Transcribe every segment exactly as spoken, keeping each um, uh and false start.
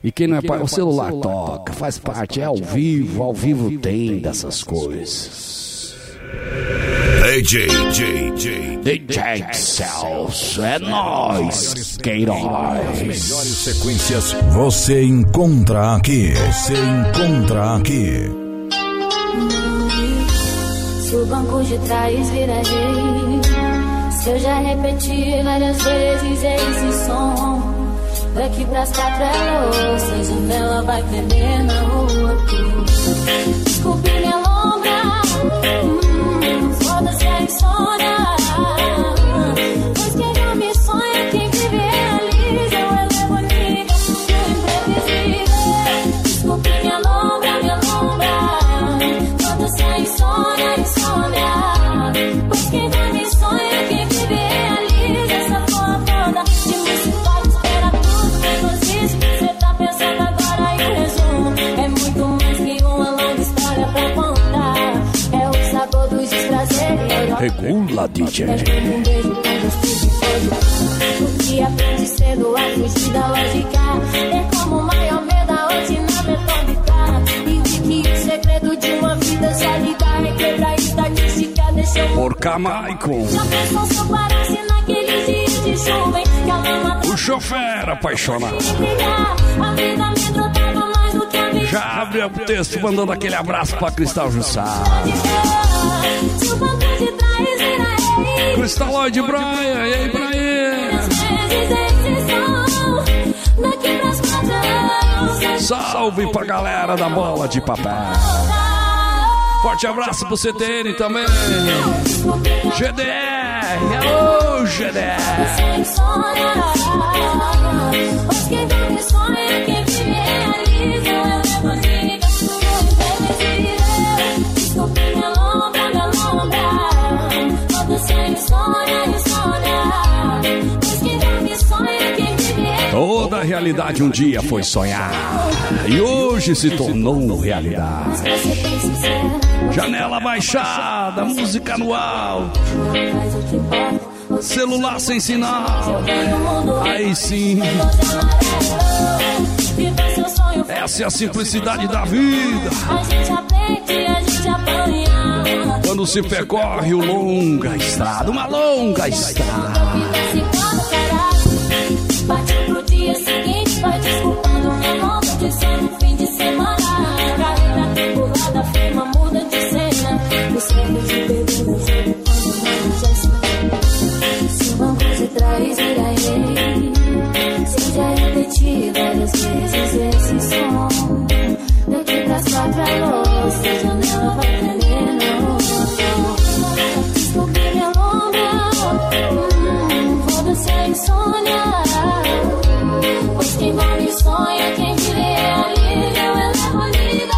E quem não é pai, o celular toca, faz parte, é ao vivo, ao vivo tem dessas coisas. D J, J, J, D J Celso, é nóis, Queiroz. Melhores sequências você encontra aqui. Você encontra aqui. Se o banco de trás vira rei, se eu já repeti várias vezes esse som. Daqui pras quatro é louça, a janela vai prender na rua. Desculpe minha lombra, hum, foda-se a insônia. Pois quem não me sonha, quem vive realiza. Eu elevo o nível do imprevisível. Desculpe minha lombra, minha lombra, foda-se a insônia, insônia. Pois quem não me sonha, quem vive realiza. Essa porra toda de municipal espera tudo menos isso. Cê tá pensando agora em resumo. É muito mais que uma longa história pra contar. É o sabor dos desprazeres. Regula, D J. Um beijo com gosto de fogo. O que aprende cedo a fugir da lógica. É como o maior medo hoje na metódica. E de que o segredo de uma vida sólida é quebrar a estatística. Deixa eu... Porca Maicon. Já pensou se eu parasse naqueles dias de chuva, hein? Que a lama... O chofer apaixonado. A vida me trotava mais do que a vida. Já abre o texto mandando aquele abraço pra Cristal Jussá. Se o banco de trás vira rei, Cristal Lloyd Brian, e aí, Brian? daqui pras quatro. Salve pra galera da bola de papel. Forte abraço pro C T N também. G D R, alô G D R. Pois quem não me sonha, quem vive realiza. Eu levo a vida pro imprevisível. Desculpe minha lombra, minha lombra, foda-se a insônia, insônia. Pois quem não me sonha, quem vive realiza. Toda realidade um dia foi sonhar e hoje se tornou realidade. Janela baixada, música no alto, celular sem sinal. Aí sim, essa é a simplicidade da vida. Quando se percorre o longa estrada, uma longa estrada. Bate pro dia seguinte, vai desculpando minha nota de ser no fim de semana. Carreira tripulada, firma muda de cena. Me esquema de beber no jogo quando não já se. Se o banco de trás vira rei, se eu já repeti várias vezes esse som. Daqui pras quatro é louça, a janela vai prender na rua. Desculpe minha lombra, hum, foda-se a insônia. Pois quem não me sonha, quem vive realiza. Eu elevo o nível.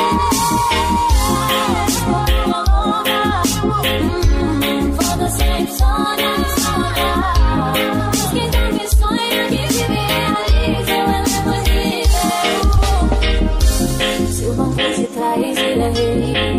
Desculpe minha lombra, hum, foda-se a insônia, insônia. Pois quem não me sonha, quem vive realiza. Eu elevo o nível. Se o banco de trás vira rei,